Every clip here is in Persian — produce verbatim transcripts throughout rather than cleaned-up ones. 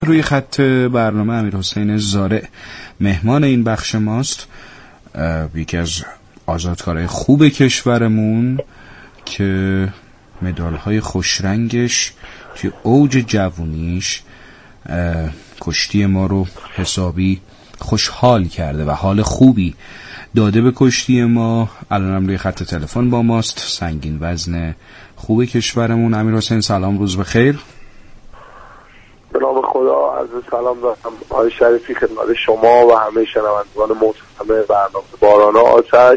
روی خط برنامه امیرحسین زارع مهمان این بخش ماست، یکی از آزادکارهای خوب کشورمون که مدال‌های خوشرنگش توی اوج جوونیش کشتی ما رو حسابی خوشحال کرده و حال خوبی داده به کشتی ما. الانم روی خط تلفن با ماست سنگین وزن خوب کشورمون. امیرحسین سلام، روز بخیر. به نام خدا، عرض سلام دارم آقای شریفی خدمت شما و همه شنوندگان محترم برنامه باران آتش.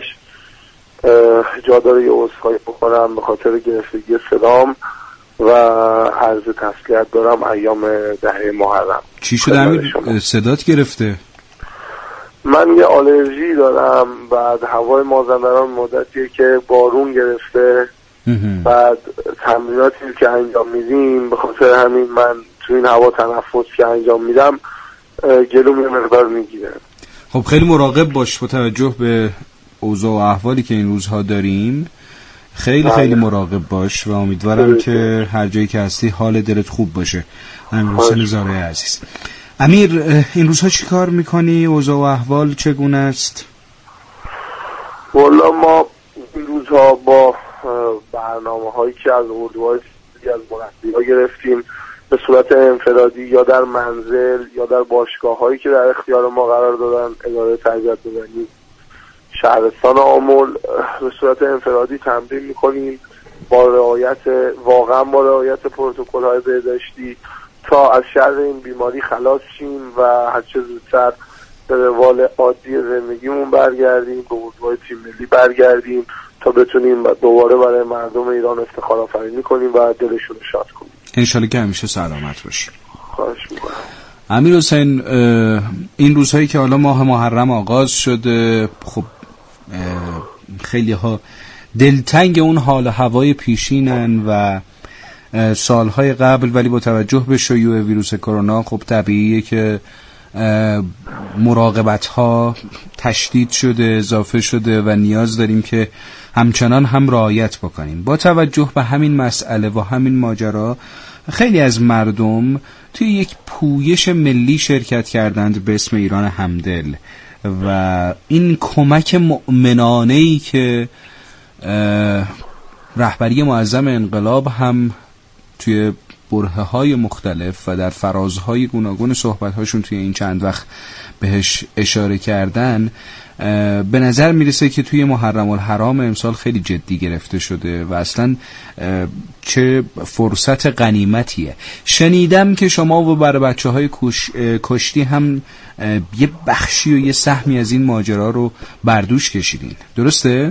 جا داره یه عذرخواهی بکنم به خاطر گرفتگی صدام و عرض تسلیت دارم ایام دهه محرم. چی شده امیر؟ صدات گرفته؟ من یه آلرژی دارم، بعد هوای مازندران مدتیه که بارون گرفته، بعد تمریناتی که انجام میدیم به خاطر همین من تو این هوا تنفس که انجام میدم گلوم یه مقدار میگیره. خب خیلی مراقب باش با توجه به اوضاع و احوالی که این روزها داریم. خیلی آه. خیلی مراقب باش و امیدوارم که هر جایی که هستی حال دلت خوب باشه. امیرحسین زارع عزیز. امیر، این روزها چی کار میکنی؟ اوضاع و احوال چگونه است؟ والا ما این روزها با برنامه هایی که از اردوهای از مربی ها گرفتیم به صورت انفرادی یا در منزل یا در باشگاه هایی که در اختیار ما قرار دادن، اداره تربیت بدنی شهرستان آمل، به صورت انفرادی تمرین میکنیم با رعایت واقعا با رعایت پروتکل های بهداشتی تا از شر این بیماری خلاص شیم و هرچه زودتر به روال عادی زندگیمون برگردیم، به اردوهای تیم ملی برگردیم تا بتونیم دوباره برای مردم ایران افتخار آفرینی کنیم و دلشون رو شاد کنیم. انشالله که همیشه سلامت باشی. خواهش میکنم. امیرحسین، این روزهایی که حالا ماه محرم آغاز شده، خب خیلی ها دلتنگ اون حال هوای پیشینن و سالهای قبل، ولی با توجه به شیوع ویروس کرونا خب طبیعیه که مراقبت ها تشدید شده، اضافه شده و نیاز داریم که همچنان هم رعایت بکنیم. با توجه به همین مسئله و همین ماجرا خیلی از مردم توی یک پویش ملی شرکت کردند به اسم ایران همدل و این کمک مؤمنانه‌ای که رهبری معظم انقلاب هم توی برهه‌های مختلف و در فرازهای گوناگون صحبت‌هاشون توی این چند وقت بهش اشاره کردن، به نظر میرسه که توی محرم الحرام امسال خیلی جدی گرفته شده و اصلا چه فرصت غنیمتیه. شنیدم که شما و برای بچه های کش، کشتی هم یه بخشی و یه سهمی از این ماجرا رو بردوش کشیدین، درسته؟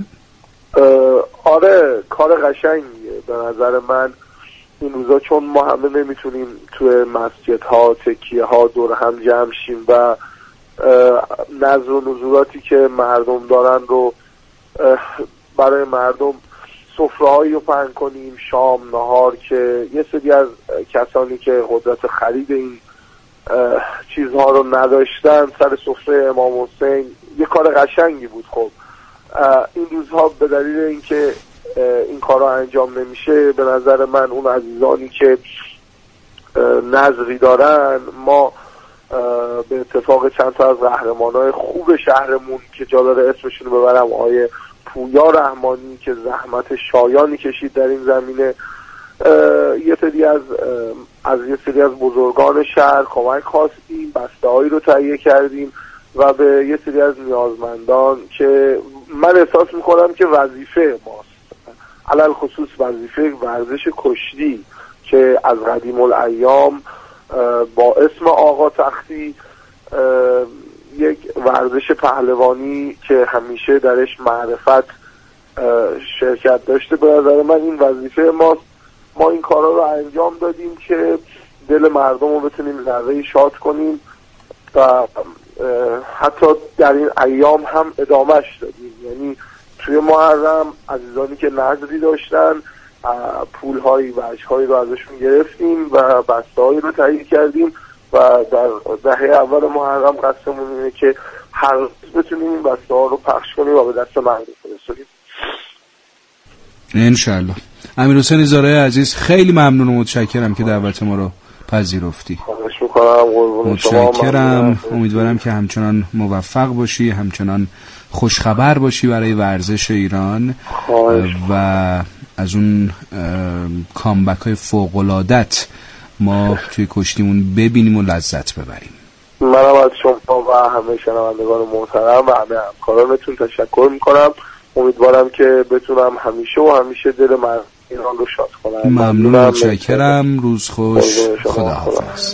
آره، کار قشنگیه به نظر من این روزا، چون ما همه نمیتونیم توی مسجدها تکیه ها دور هم جمع شیم و نظر و نزولاتی که مردم دارن رو برای مردم سفره‌هایی رو پهن کنیم، شام، نهار، که یه سری از کسانی که قدرت خرید این چیزها رو نداشتن سر سفره امام حسین، یه کار قشنگی بود. خب این روزها به دلیل اینکه این کارا انجام نمیشه، به نظر من اون عزیزانی که نظری دارن، ما به اتفاق چند تا از قهرمانای خوب شهرمون که جا داره اسمشون رو ببرم، آقای پویا رحمانی که زحمت شایانی کشید در این زمینه، یه سری از از یه سری از بزرگان شهر کمک خواستیم، بسته‌هایی رو تهیه کردیم و به یه سری از نیازمندان که من احساس میکنم که وظیفه ماست، علل خصوص وظیفه ورزش کشتی که از قدیم الایام با اسم آقا تختی یک ورزش پهلوانی که همیشه درش معرفت شرکت داشته، به نظر من این وظیفه ماست. ما این کارا رو انجام دادیم که دل مردم رو بتونیم ذره شاد کنیم و حتی در این ایام هم ادامهش دادیم. یعنی توی محرم عزیزانی که نظری داشتن پول‌هایی و اجرهایی رو ازشون گرفتیم و بسته‌هایی رو تهیه کردیم و در دهه اول محرم قصدمون اینه که هر روز بتونیم این بسته‌ها رو پخش کنیم و به دست مردم برسونیم انشالله. امیرحسین زارع عزیز، خیلی ممنون و متشکرم که دعوت ما رو پذیرفتی. خواهش میکنم. قربون شما. متشکرم. امیدوارم که همچنان موفق باشی، همچنان خوشخبر باشی برای ورزش ایران و از اون کامبک های فوق‌العادت ما توی کشتیمون ببینیم و لذت ببریم. منم از شما و همه شنوندگان محترم و همه همکارانتون تشکر میکنم. امیدوارم که بتونم همیشه و همیشه دل من ایران رو شاد کنم. ممنون، متشکرم. روز خوش. خداحافظ.